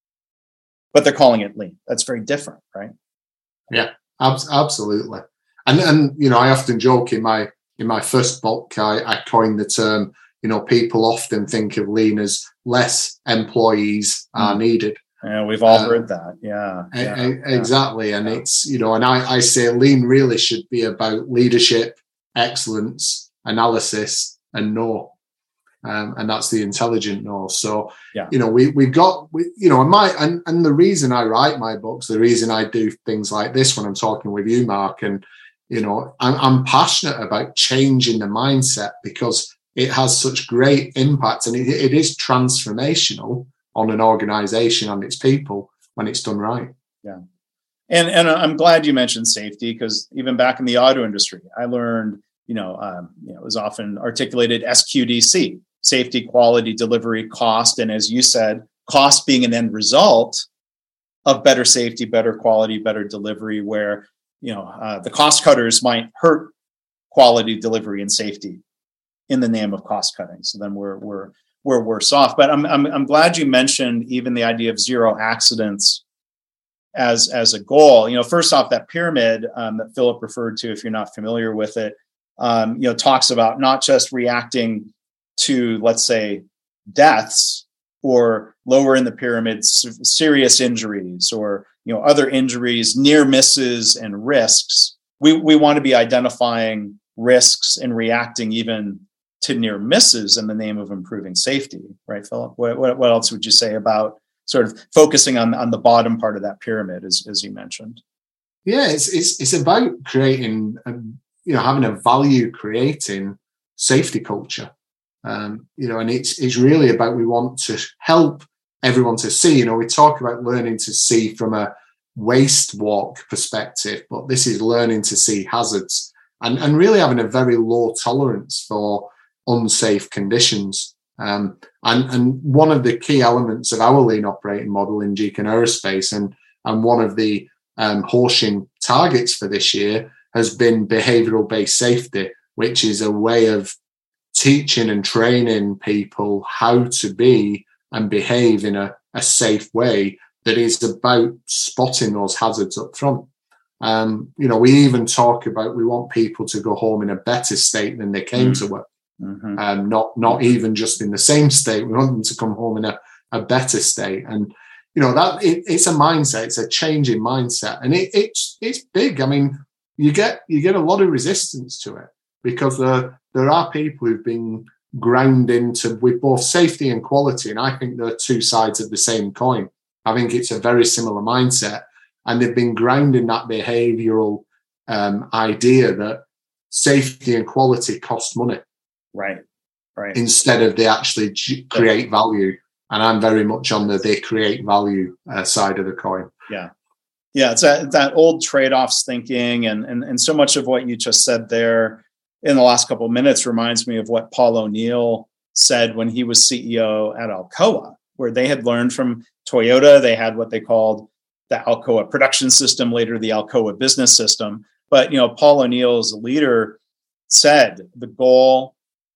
but they're calling it lean, that's very different, right? Yeah, ab- absolutely. And and you know, I often joke in my in my first book, I, I coined the term, you know, people often think of lean as less employees are mm. needed. Yeah, we've all uh, heard that. Yeah, a, yeah, a, exactly. And yeah. it's, you know, and I, I say lean really should be about leadership, excellence, analysis, and know. Um, and that's the intelligent know. So, yeah. you know, we, we've got, we, you know, and my, and, and the reason I write my books, the reason I do things like this when I'm talking with you, Mark, and, you know, I'm, I'm passionate about changing the mindset because it has such great impact, and it, it is transformational on an organization and its people when it's done right. Yeah. And, and I'm glad you mentioned safety, because even back in the auto industry, I learned, you know, um, you know, it was often articulated S Q D C, safety, quality, delivery, cost. And as you said, cost being an end result of better safety, better quality, better delivery, where, you know, uh, the cost cutters might hurt quality, delivery, and safety in the name of cost cutting. So then we're we're we're worse off. But I'm I'm I'm glad you mentioned even the idea of zero accidents as as a goal. You know, first off, that pyramid um, that Philip referred to, if you're not familiar with it, um, you know, talks about not just reacting to, let's say, deaths, or lower in the pyramid, serious injuries, or, you know, other injuries, near misses, and risks. We we want to be identifying risks and reacting even to near misses in the name of improving safety, right, Philip? What, what, what else would you say about sort of focusing on, on the bottom part of that pyramid, as, as you mentioned? Yeah, it's it's it's about creating, a, you know, having a value creating safety culture, um, you know, and it's it's really about, we want to help everyone to see. You know, we talk about learning to see from a waste walk perspective, but this is learning to see hazards and and really having a very low tolerance for unsafe conditions. Um, and, and one of the key elements of our lean operating model in G K N Aerospace, and, and one of the um, Hoshin targets for this year, has been behavioral based safety, which is a way of teaching and training people how to be and behave in a, a safe way that is about spotting those hazards up front. Um, you know, we even talk about, we want people to go home in a better state than they came mm. to work. Mm-hmm. Um, not not even just in the same state. We want them to come home in a, a better state, and you know that it, it's a mindset. It's a changing mindset, and it, it's it's big. I mean, you get you get a lot of resistance to it because there there are people who've been ground into with both safety and quality, and I think they're two sides of the same coin. I think it's a very similar mindset, and they've been ground in that behavioural um, idea that safety and quality cost money. Right, right. Instead of they actually create value. And I'm very much on the they create value uh, side of the coin. Yeah. Yeah, it's that, that old trade-offs thinking. And, and, and so much of what you just said there in the last couple of minutes reminds me of what Paul O'Neill said when he was C E O at Alcoa, where they had learned from Toyota. They had what they called the Alcoa production system, later the Alcoa business system. But, you know, Paul O'Neill as a leader said the goal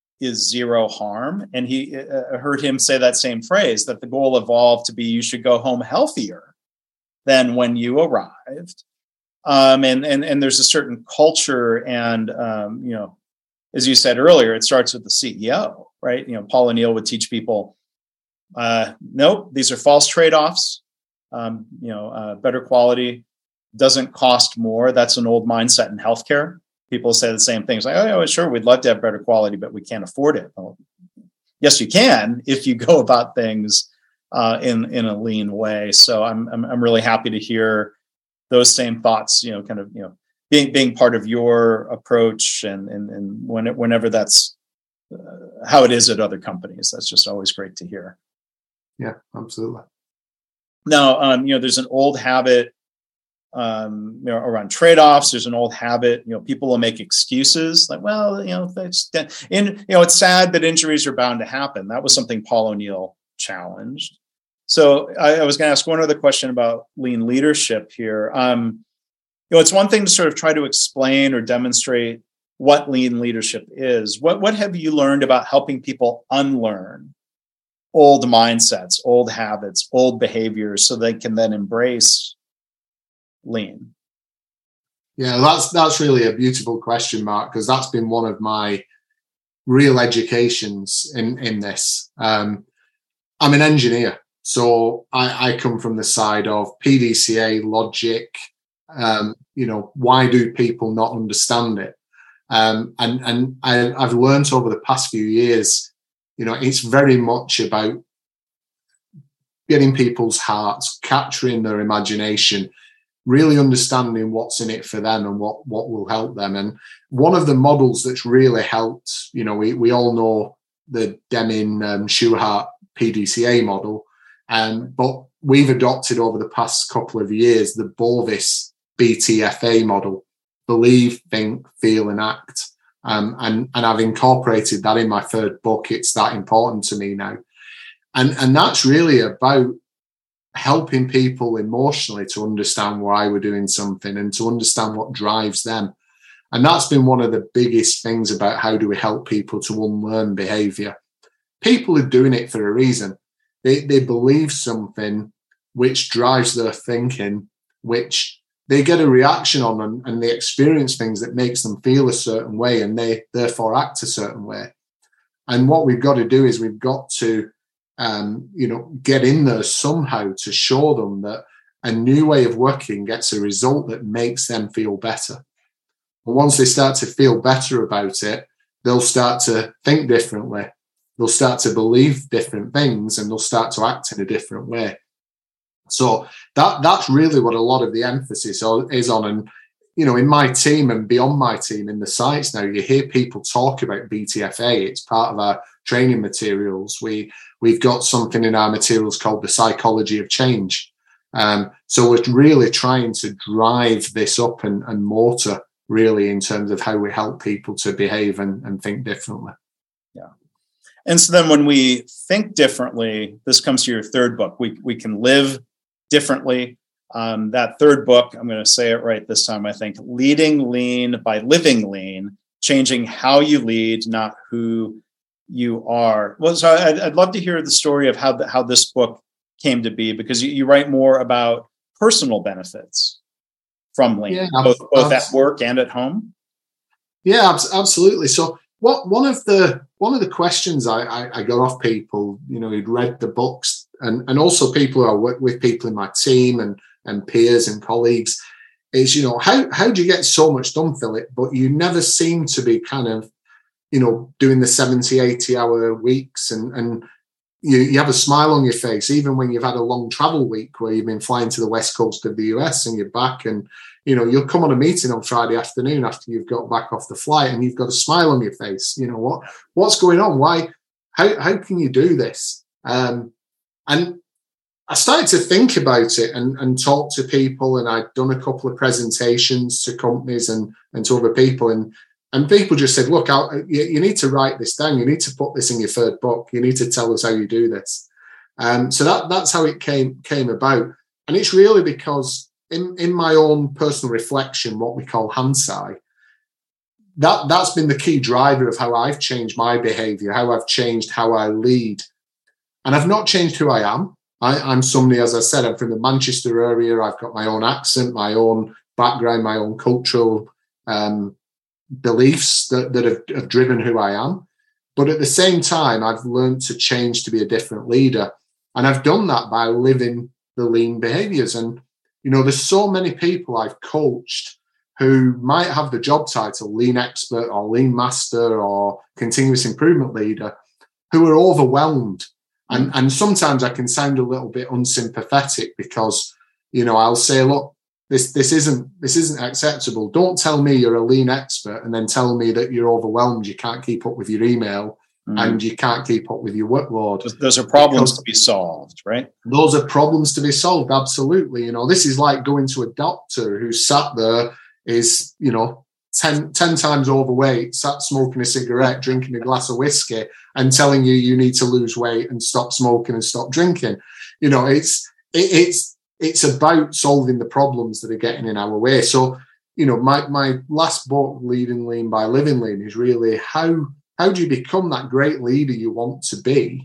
is zero harm. And he uh, heard him say that same phrase, that the goal evolved to be, you should go home healthier than when you arrived. Um, and, and, and there's a certain culture. And, um, you know, as you said earlier, it starts with the C E O, right? You know, Paul O'Neill would teach people, uh, nope, these are false trade-offs. Um, you know, uh, better quality doesn't cost more. That's an old mindset in healthcare. People say the same things like, oh, yeah, sure, we'd love to have better quality, but we can't afford it. Well, yes, you can if you go about things uh, in in a lean way. So I'm, I'm I'm really happy to hear those same thoughts. You know, kind of you know being being part of your approach, and and and when it, whenever that's uh, how it is at other companies. That's just always great to hear. Yeah, absolutely. Now, um, you know, there's an old habit um, you know, around trade-offs. There's an old habit, you know, people will make excuses like, well, you know, that's, and, you know, it's sad that injuries are bound to happen. That was something Paul O'Neill challenged. So I, I was going to ask one other question about lean leadership here. Um, you know, it's one thing to sort of try to explain or demonstrate what lean leadership is. What, what have you learned about helping people unlearn old mindsets, old habits, old behaviors so they can then embrace lean? Yeah, that's that's really a beautiful question, Mark, because that's been one of my real educations in in this. Um, I'm an engineer, so I, I come from the side of P D C A logic. Um, you know, why do people not understand it? Um, and and I, I've learned over the past few years, you know, it's very much about getting people's hearts, capturing their imagination, really understanding what's in it for them and what, what will help them. And one of the models that's really helped, you know, we, we all know the Deming um, Schuhart P D C A model, um, but we've adopted over the past couple of years the Bovis B T F A model, believe, think, feel, and act. Um, and, and I've incorporated that in my third book. It's that important to me now. And, and that's really about helping people emotionally to understand why we're doing something and to understand what drives them. And that's been one of the biggest things about how do we help people to unlearn behavior. People are doing it for a reason. They, they believe something which drives their thinking, which they get a reaction on, and, and they experience things that makes them feel a certain way, and they therefore act a certain way. And what we've got to do is we've got to Um, you know, get in there somehow to show them that a new way of working gets a result that makes them feel better. But once they start to feel better about it, they'll start to think differently. They'll start to believe different things, and they'll start to act in a different way. So that that's really what a lot of the emphasis is on. And, you know, in my team and beyond my team in the sites now, you hear people talk about B T F A. It's part of our training materials. We We've got something in our materials called the psychology of change. Um, so we're really trying to drive this up and, and motor really in terms of how we help people to behave and, and think differently. Yeah. And so then when we think differently, this comes to your third book, we, we can live differently. Um, that third book, I'm going to say it right this time, I think, Leading Lean by Living Lean, changing how you lead, not who you are. Well, so I'd, I'd love to hear the story of how the, how this book came to be, because you, you write more about personal benefits from lean, yeah, both, both at work and at home. Yeah, absolutely. So what one of the one of the questions I, I, I got off people, you know, who'd read the books, and, and also people who I work with, people in my team and and peers and colleagues, is, you know, how how do you get so much done, Philip, but you never seem to be kind of, you know, doing the seventy, eighty hour weeks, and, and you, you have a smile on your face, even when you've had a long travel week where you've been flying to the West Coast of the U S and you're back, and, you know, you'll come on a meeting on Friday afternoon after you've got back off the flight and you've got a smile on your face. You know, what, what's going on? Why, how, how can you do this? Um, and I started to think about it and, and talk to people, and I'd done a couple of presentations to companies and, and to other people, and And people just said, look, I'll, you, you need to write this down. You need to put this in your third book. You need to tell us how you do this. Um, so that that's how it came came about. And it's really because in, in my own personal reflection, what we call hindsight, that, that's been the key driver of how I've changed my behavior, how I've changed how I lead. And I've not changed who I am. I, I'm somebody, as I said, I'm from the Manchester area. I've got my own accent, my own background, my own cultural um beliefs that, that have, have driven who I am. But at the same time, I've learned to change to be a different leader. And I've done that by living the lean behaviors. And, you know, there's so many people I've coached who might have the job title lean expert or lean master or continuous improvement leader who are overwhelmed. And, and sometimes I can sound a little bit unsympathetic because, you know, I'll say, look, this this isn't this isn't acceptable. Don't tell me you're a lean expert and then tell me that you're overwhelmed, you can't keep up with your email mm. and you can't keep up with your workload. Those are problems because to be solved, right? Those are problems to be solved, absolutely. You know, this is like going to a doctor who sat there, is, you know, ten, ten times overweight, sat smoking a cigarette, drinking a glass of whiskey, and telling you you need to lose weight and stop smoking and stop drinking. You know, it's it, it's it's about solving the problems that are getting in our way. So, you know, my my last book, Leading Lean by Living Lean, is really how how do you become that great leader you want to be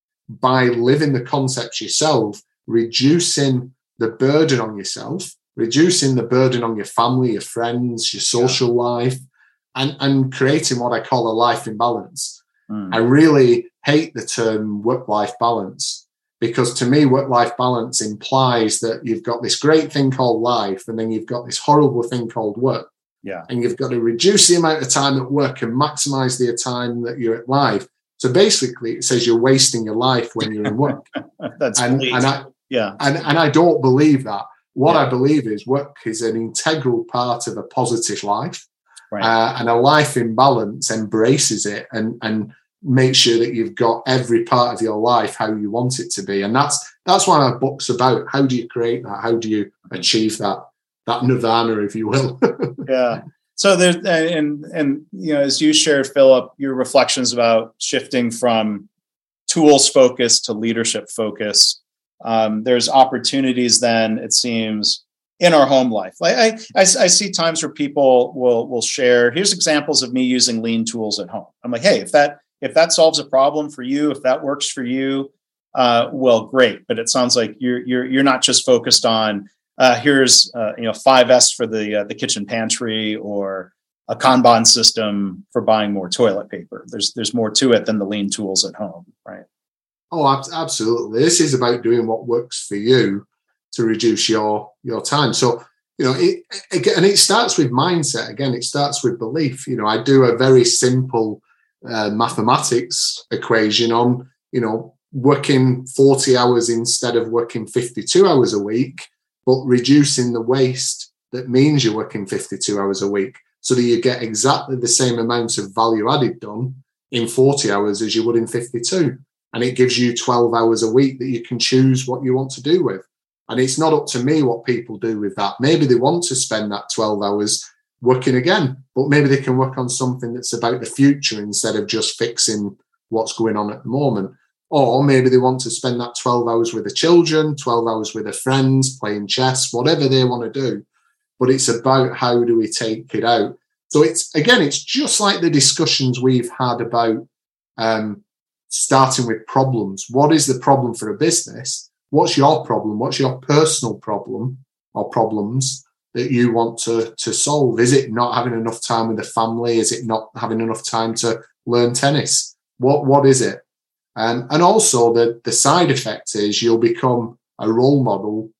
by living the concepts yourself, reducing the burden on yourself, reducing the burden on your family, your friends, your social yeah. life, and, and creating what I call a life in balance. Mm. I really hate the term work-life balance because to me, work-life balance implies that you've got this great thing called life and then you've got this horrible thing called work. Yeah. And you've got to reduce the amount of time at work and maximize the time that you're at life. So basically, it says you're wasting your life when you're in work. That's and, and I, yeah. And, and I don't believe that. What yeah. I believe is work is an integral part of a positive life, right. uh, and a life in balance embraces it and, and makes sure that you've got every part of your life how you want it to be. And that's that's what our book's about. How do you create that? How do you achieve that that nirvana, if you will? Yeah. So there's and and you know, as you shared, Philip, your reflections about shifting from tools focus to leadership focus. Um, there's opportunities then, it seems, in our home life. Like I, I, I see times where people will will share, here's examples of me using lean tools at home. I'm like, hey, if that if that solves a problem for you, if that works for you, uh, well, great. But it sounds like you're you're you're not just focused on uh, here's uh, you know five S for the uh, the kitchen pantry or a Kanban system for buying more toilet paper. There's there's more to it than the lean tools at home, right? Oh, absolutely. This is about doing what works for you to reduce your your time. So, you know, it, it, and it starts with mindset. Again, it starts with belief. You know, I do a very simple uh, mathematics equation on, you know, working forty hours instead of working fifty-two hours a week, but reducing the waste that means you're working fifty-two hours a week so that you get exactly the same amount of value added done in forty hours as you would in fifty-two. And it gives you twelve hours a week that you can choose what you want to do with. And it's not up to me what people do with that. Maybe they want to spend that twelve hours working again, but maybe they can work on something that's about the future instead of just fixing what's going on at the moment. Or maybe they want to spend that twelve hours with the children, twelve hours with their friends, playing chess, whatever they want to do. But it's about how do we take it out. So it's, again, it's just like the discussions we've had about um, starting with problems. What is the problem for a business? What's your problem? What's your personal problem or problems that you want to, to solve? Is it not having enough time with the family? Is it not having enough time to learn tennis? What What is it? Um, and also the, the side effect is you'll become a role model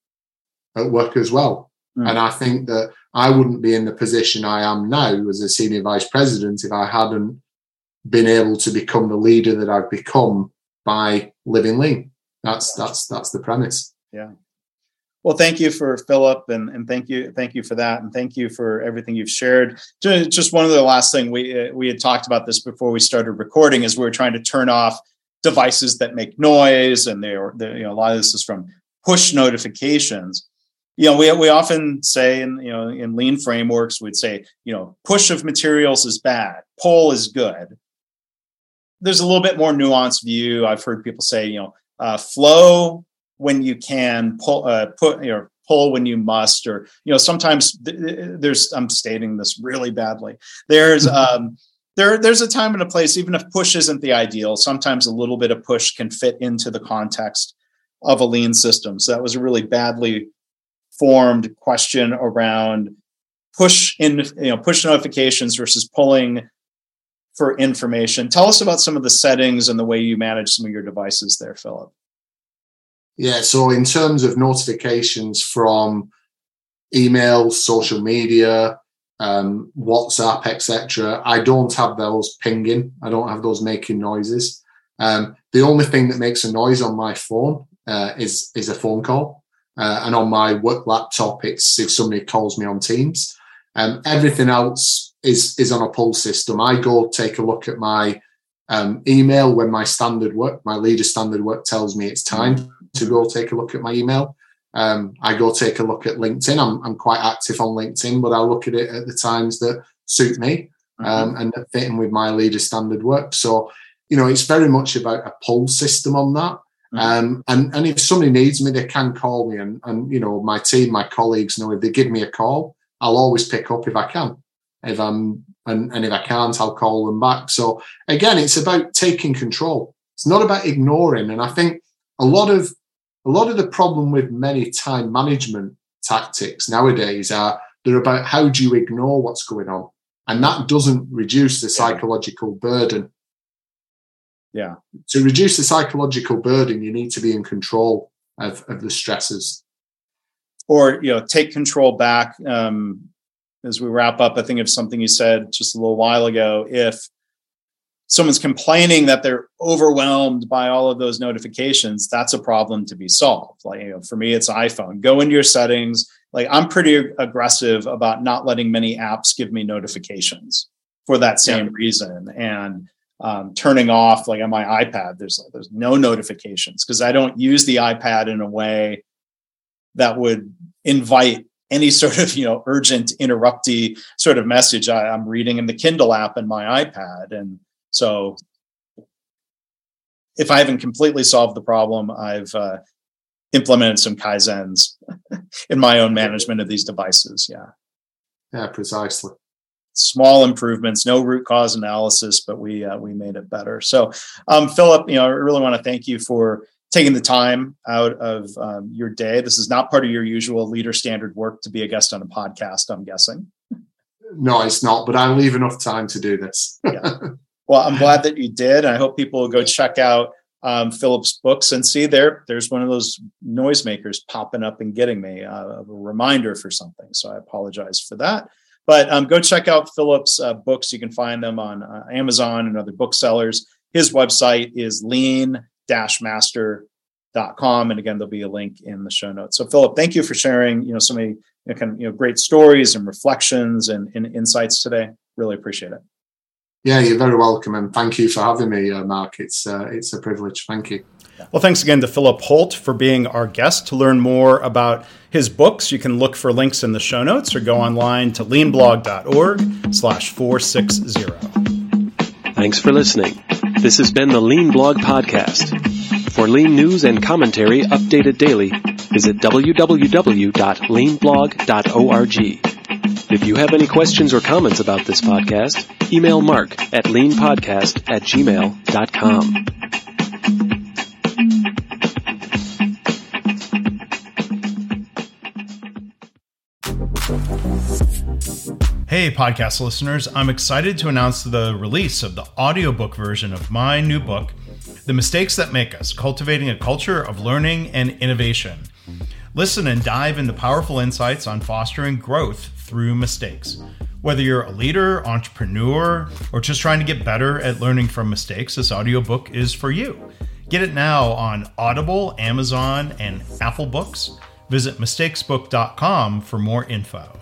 at work as well. Mm. And I think that I wouldn't be in the position I am now as a senior vice president if I hadn't been able to become the leader that I've become by living lean. That's that's that's the premise. Yeah. Well, thank you for Philip, and and thank you thank you for that, and thank you for everything you've shared. Just one of the last thing we uh, we had talked about this before we started recording is we were trying to turn off devices that make noise, and they are you know a lot of this is from push notifications. You know, we we often say in you know in lean frameworks we'd say you know push of materials is bad, pull is good. There's a little bit more nuanced view. I've heard people say, you know, uh, flow when you can, pull, uh, put, you know, pull when you must, or, you know, sometimes th- there's, I'm stating this really badly. There's, um, there, there's a time and a place, even if push isn't the ideal, sometimes a little bit of push can fit into the context of a lean system. So that was a really badly formed question around push in, you know, push notifications versus pulling for information. Tell us about some of the settings and the way you manage some of your devices there, Philip. Yeah, so in terms of notifications from email, social media, um, WhatsApp, et cetera, I don't have those pinging. I don't have those making noises. Um, the only thing that makes a noise on my phone uh, is is a phone call, uh, and on my work laptop, it's if somebody calls me on Teams. Um, everything else is is on a pull system. I go take a look at my um, email when my standard work, my leader standard work tells me it's time to go take a look at my email. Um, I go take a look at LinkedIn. I'm, I'm quite active on LinkedIn, but I'll look at it at the times that suit me um, mm-hmm. and that fit in with my leader standard work. So, you know, it's very much about a pull system on that. Mm-hmm. Um, and, and if somebody needs me, they can call me. And, and, you know, my team, my colleagues know if they give me a call, I'll always pick up if I can. If I'm, and, and if I can't, I'll call them back. So again, it's about taking control. It's not about ignoring. And I think a lot of, A lot of the problem with many time management tactics nowadays are they're about how do you ignore what's going on? And that doesn't reduce the psychological burden. Yeah. To reduce the psychological burden, you need to be in control of, of the stresses. Or, you know, take control back. Um, as we wrap up, I think of something you said just a little while ago. If someone's complaining that they're overwhelmed by all of those notifications, that's a problem to be solved. Like, you know, for me, it's iPhone. Go into your settings. Like, I'm pretty aggressive about not letting many apps give me notifications for that same yeah. reason. And um, turning off, like on my iPad, there's like, there's no notifications because I don't use the iPad in a way that would invite any sort of, you know, urgent interrupty sort of message. I, I'm reading in the Kindle app in my iPad. And so if I haven't completely solved the problem, I've uh, implemented some Kaizens in my own management of these devices. Yeah. Yeah, precisely. Small improvements, no root cause analysis, but we uh, we made it better. So, um, Philip, you know, I really want to thank you for taking the time out of um, your day. This is not part of your usual leader standard work to be a guest on a podcast, I'm guessing. No, it's not, but I leave enough time to do this. Yeah. Well, I'm glad that you did. I hope people will go check out um, Philip's books and see there. There's one of those noisemakers popping up and getting me uh, a reminder for something. So I apologize for that. But um, go check out Philip's uh, books. You can find them on uh, Amazon and other booksellers. His website is lean dash master dot com. And again, there'll be a link in the show notes. So Philip, thank you for sharing, you know, so many you know, kind of, you know, great stories and reflections and, and insights today. Really appreciate it. Yeah, you're very welcome, and thank you for having me, uh, Mark. It's uh, it's a privilege. Thank you. Well, thanks again to Philip Holt for being our guest. To learn more about his books, you can look for links in the show notes or go online to leanblog.org slash 460. Thanks for listening. This has been the Lean Blog Podcast. For Lean news and commentary updated daily, visit w w w dot lean blog dot org. If you have any questions or comments about this podcast, email Mark at leanpodcast at gmail dot com. Hey, podcast listeners. I'm excited to announce the release of the audiobook version of my new book, The Mistakes That Make Us, Cultivating a Culture of Learning and Innovation. Listen and dive into powerful insights on fostering growth through mistakes. Whether you're a leader, entrepreneur, or just trying to get better at learning from mistakes, this audiobook is for you. Get it now on Audible, Amazon, and Apple Books. Visit mistakesbook dot com for more info.